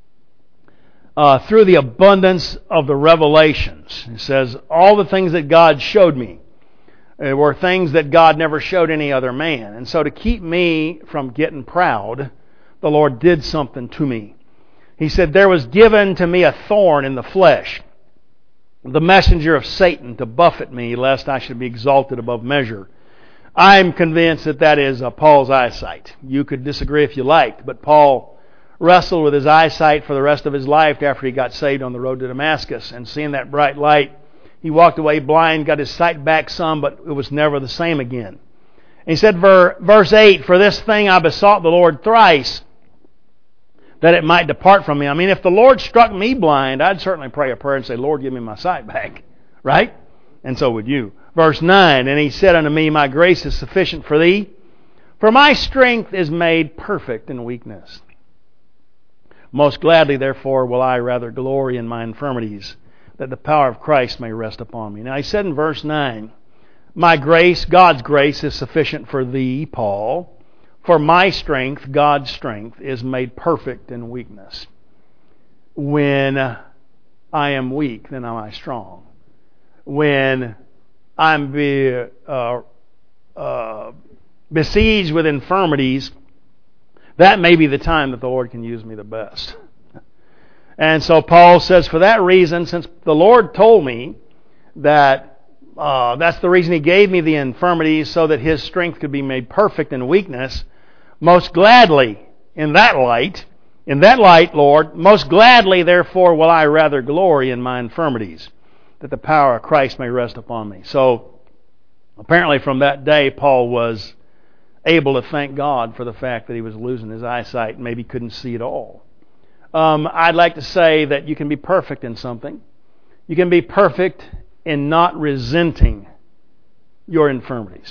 uh, through the abundance of the revelations. It says, all the things that God showed me uh, were things that God never showed any other man. And so to keep me from getting proud, the Lord did something to me. He said, there was given to me a thorn in the flesh, the messenger of Satan to buffet me, lest I should be exalted above measure. I'm convinced that that is uh, Paul's eyesight. You could disagree if you liked, but Paul wrestled with his eyesight for the rest of his life after he got saved on the road to Damascus. And seeing that bright light, he walked away blind, got his sight back some, but it was never the same again. And he said, verse eight, for this thing I besought the Lord thrice, that it might depart from me. I mean, if the Lord struck me blind, I'd certainly pray a prayer and say, Lord, give me my sight back. Right? And so would you. Verse nine, and he said unto me, my grace is sufficient for thee, for my strength is made perfect in weakness. Most gladly, therefore, will I rather glory in my infirmities, that the power of Christ may rest upon me. Now, he said in verse nine, my grace, God's grace, is sufficient for thee, Paul, for my strength, God's strength, is made perfect in weakness. When I am weak, then am I strong. When I'm be, uh, uh, besieged with infirmities, that may be the time that the Lord can use me the best. And so Paul says, for that reason, since the Lord told me that uh, that's the reason He gave me the infirmities, so that His strength could be made perfect in weakness, most gladly, in that light, in that light, Lord, most gladly, therefore, will I rather glory in my infirmities, that the power of Christ may rest upon me. So, apparently from that day, Paul was able to thank God for the fact that he was losing his eyesight and maybe couldn't see at all. Um, I'd like to say that you can be perfect in something. You can be perfect in not resenting your infirmities.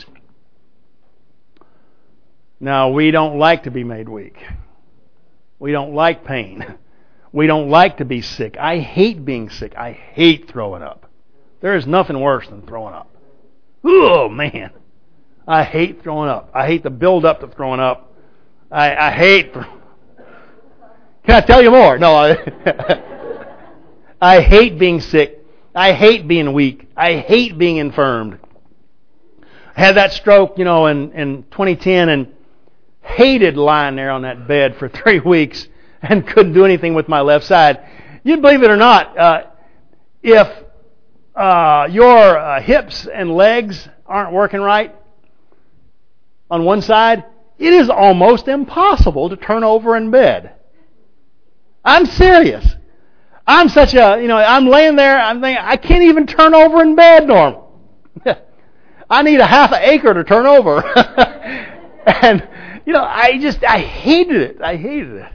Now, we don't like to be made weak. We don't like pain. We don't like to be sick. I hate being sick. I hate throwing up. There is nothing worse than throwing up. Oh, man. I hate throwing up. I hate the build-up to throwing up. I, I hate... Th- Can I tell you more? No. I, I hate being sick. I hate being weak. I hate being infirmed. I had that stroke, you know, in, in twenty ten and hated lying there on that bed for three weeks and couldn't do anything with my left side. You'd believe it or not, uh, if uh, your uh, hips and legs aren't working right on one side, it is almost impossible to turn over in bed. I'm serious. I'm such a, you know, I'm laying there, I'm thinking, I can't even turn over in bed, Norm. I need a half an acre to turn over. And, you know, I just, I hated it. I hated it.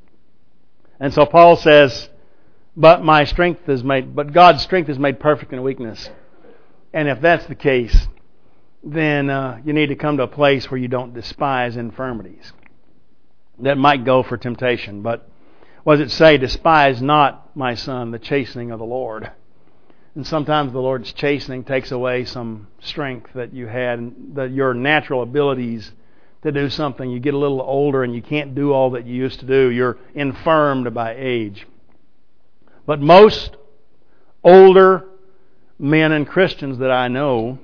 And so Paul says, but my strength is made, but God's strength is made perfect in weakness. And if that's the case, then uh, you need to come to a place where you don't despise infirmities. That might go for temptation, but what does it say? Despise not, my son, the chastening of the Lord. And sometimes the Lord's chastening takes away some strength that you had, and that your natural abilities to do something. You get a little older and you can't do all that you used to do. You're infirmed by age. But most older men and Christians that I know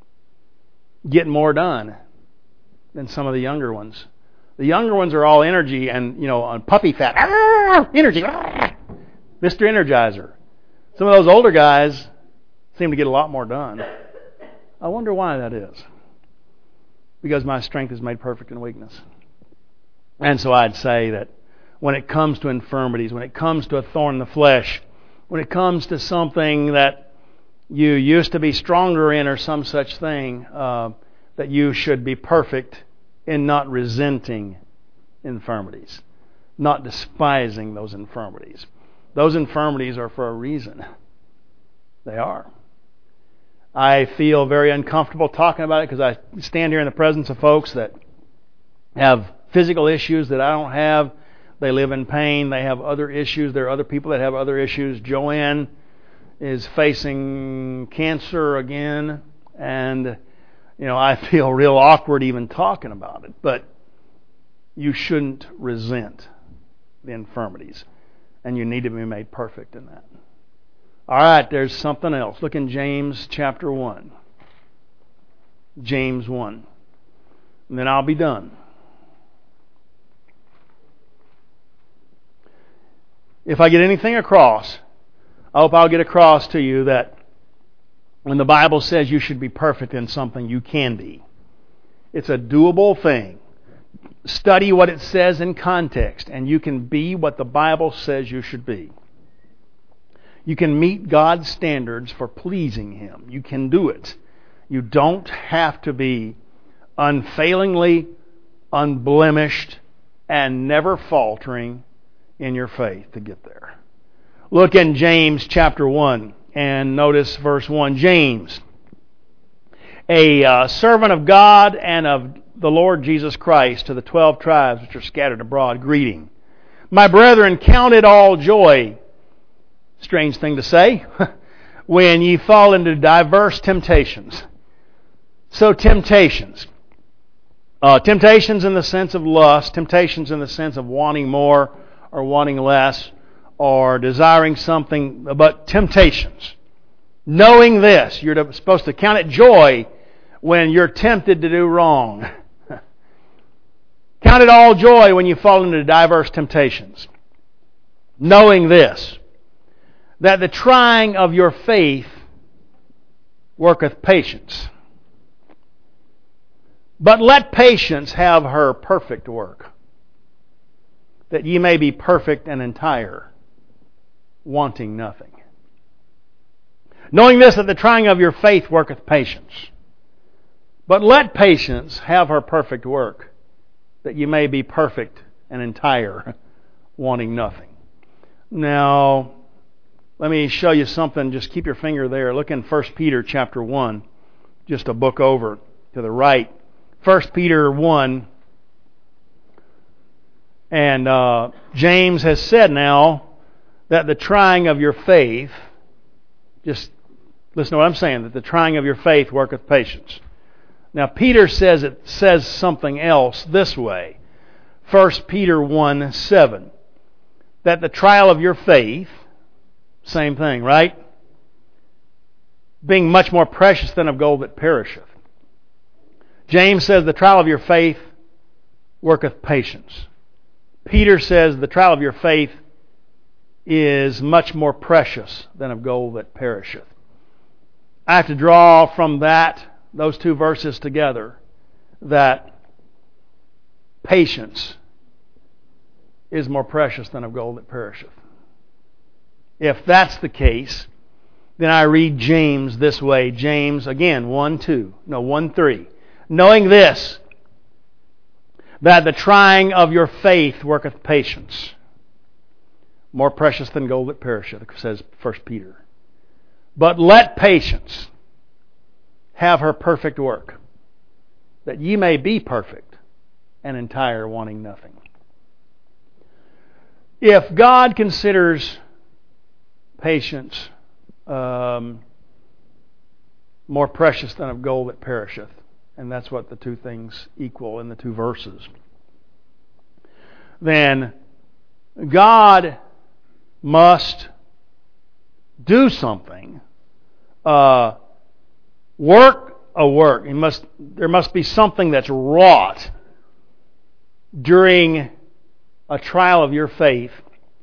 get more done than some of the younger ones. The younger ones are all energy and, you know, on puppy fat. Ah, energy. Ah, Mister Energizer. Some of those older guys seem to get a lot more done. I wonder why that is. Because my strength is made perfect in weakness. And so I'd say that when it comes to infirmities, when it comes to a thorn in the flesh, when it comes to something that you used to be stronger in or some such thing, uh, that you should be perfect in not resenting infirmities, not despising those infirmities. Those infirmities are for a reason. They are. I feel very uncomfortable talking about it because I stand here in the presence of folks that have physical issues that I don't have. They live in pain. They have other issues. There are other people that have other issues. Joanne is facing cancer again, and you know, I feel real awkward even talking about it. But you shouldn't resent the infirmities, and you need to be made perfect in that. All right, there's something else. Look in James chapter one. James one. And then I'll be done. If I get anything across, I hope I'll get across to you that when the Bible says you should be perfect in something, you can be. It's a doable thing. Study what it says in context, and you can be what the Bible says you should be. You can meet God's standards for pleasing Him. You can do it. You don't have to be unfailingly, unblemished, and never faltering in your faith to get there. Look in James chapter one and notice verse one. James, a uh, servant of God and of the Lord Jesus Christ, to the twelve tribes which are scattered abroad, greeting. My brethren, count it all joy, strange thing to say, when ye fall into diverse temptations. So temptations. Uh, temptations in the sense of lust, temptations in the sense of wanting more or wanting less, or desiring something, but temptations. Knowing this, you're supposed to count it joy when you're tempted to do wrong. Count it all joy when you fall into diverse temptations. Knowing this, that the trying of your faith worketh patience. But let patience have her perfect work, that ye may be perfect and entire, wanting nothing. Knowing this, that the trying of your faith worketh patience. But let patience have her perfect work, that you may be perfect and entire, wanting nothing. Now, let me show you something. Just keep your finger there. Look in First Peter chapter one, just a book over to the right. First Peter one. And uh, James has said now that the trying of your faith, just listen to what I'm saying, that the trying of your faith worketh patience. Now, Peter says it says something else this way. First Peter one seven. That the trial of your faith, same thing, right? Being much more precious than of gold that perisheth. James says the trial of your faith worketh patience. Peter says the trial of your faith is much more precious than of gold that perisheth. I have to draw from that, those two verses together, that patience is more precious than of gold that perisheth. If that's the case, then I read James this way. James, again, one two. No, one three. Knowing this, that the trying of your faith worketh patience. More precious than gold that perisheth, says First Peter. But let patience have her perfect work, that ye may be perfect and entire, wanting nothing. If God considers patience um, more precious than of gold that perisheth, and that's what the two things equal in the two verses, then God must do something, uh, work a work. He must. There must be something that's wrought during a trial of your faith,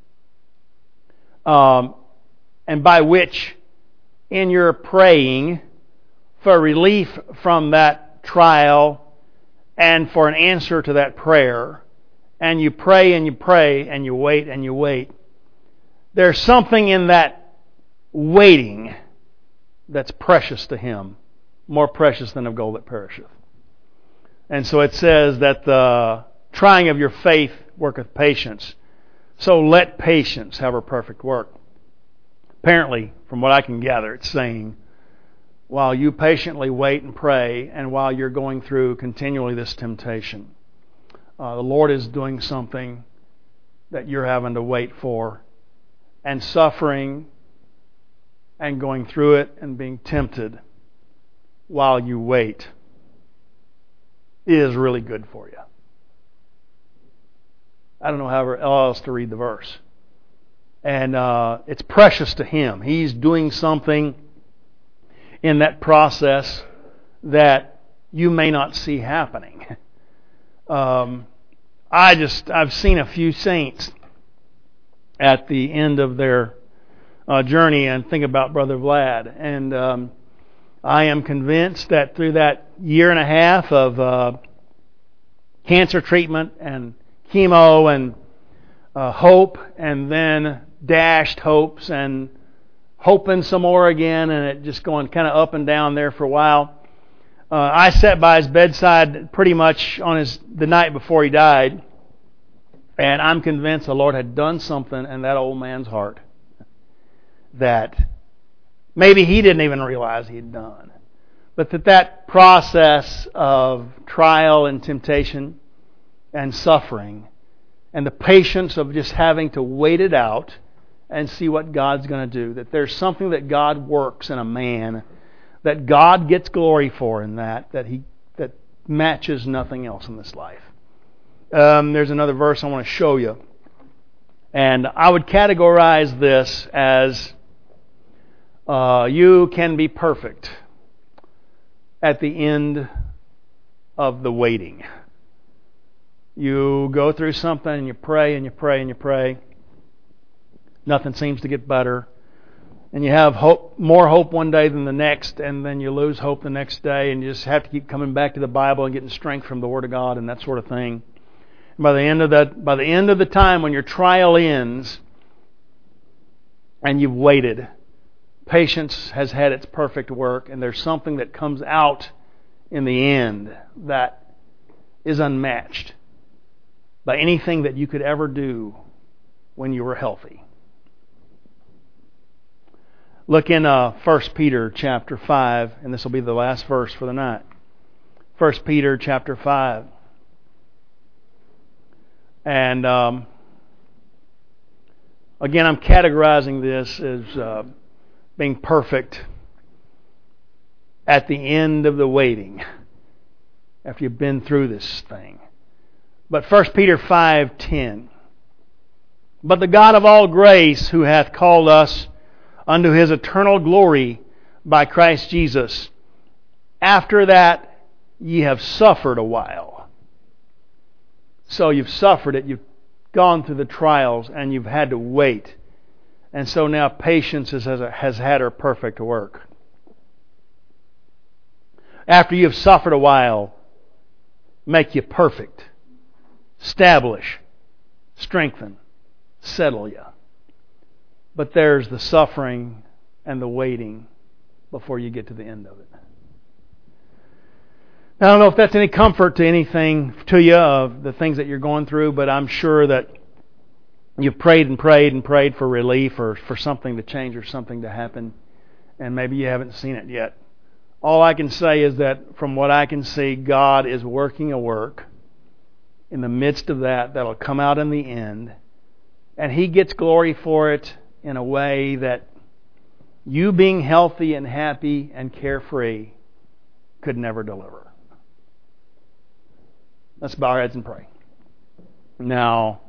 um, and by which, in your praying for relief from that trial and for an answer to that prayer, and you pray and you pray and you wait and you wait, there's something in that waiting that's precious to Him, more precious than of gold that perisheth. And so it says that the trying of your faith worketh patience. So let patience have her perfect work. Apparently, from what I can gather, it's saying, while you patiently wait and pray, and while you're going through continually this temptation, uh, the Lord is doing something that you're having to wait for, and suffering and going through it and being tempted while you wait is really good for you. I don't know how else to read the verse. And uh, it's precious to Him. He's doing something in that process that you may not see happening. Um, I just, I've seen a few saints at the end of their uh, journey, and think about Brother Vlad. And um, I am convinced that through that year and a half of uh, cancer treatment and chemo and uh, hope, and then dashed hopes and hoping some more again, and it just going kind of up and down there for a while. Uh, I sat by his bedside pretty much on his the night before he died, and I'm convinced the Lord had done something in that old man's heart that maybe he didn't even realize he'd done. But that that process of trial and temptation and suffering and the patience of just having to wait it out and see what God's going to do, that there's something that God works in a man that God gets glory for in that, that he that matches nothing else in this life. Um, there's another verse I want to show you. And I would categorize this as uh, you can be perfect at the end of the waiting. You go through something and you pray and you pray and you pray. Nothing seems to get better. And you have hope, more hope one day than the next, and then you lose hope the next day, and you just have to keep coming back to the Bible and getting strength from the Word of God and that sort of thing. And by the end of that, by the end of the time when your trial ends and you've waited, patience has had its perfect work, and there's something that comes out in the end that is unmatched by anything that you could ever do when you were healthy. Look in uh, First Peter chapter five, and this will be the last verse for the night. First Peter chapter five. And um, again, I'm categorizing this as uh, being perfect at the end of the waiting, after you've been through this thing. But First Peter five ten. But the God of all grace, who hath called us unto His eternal glory by Christ Jesus, after that ye have suffered a while. So you've suffered it, you've gone through the trials, and you've had to wait. And so now patience has, has had her perfect work. After you have suffered a while, make you perfect, establish, strengthen, settle you. But there's the suffering and the waiting before you get to the end of it. Now, I don't know if that's any comfort to anything to you of the things that you're going through, but I'm sure that you've prayed and prayed and prayed for relief or for something to change or something to happen, and maybe you haven't seen it yet. All I can say is that from what I can see, God is working a work in the midst of that that'll come out in the end, and He gets glory for it in a way that you being healthy and happy and carefree could never deliver. Let's bow our heads and pray. Now,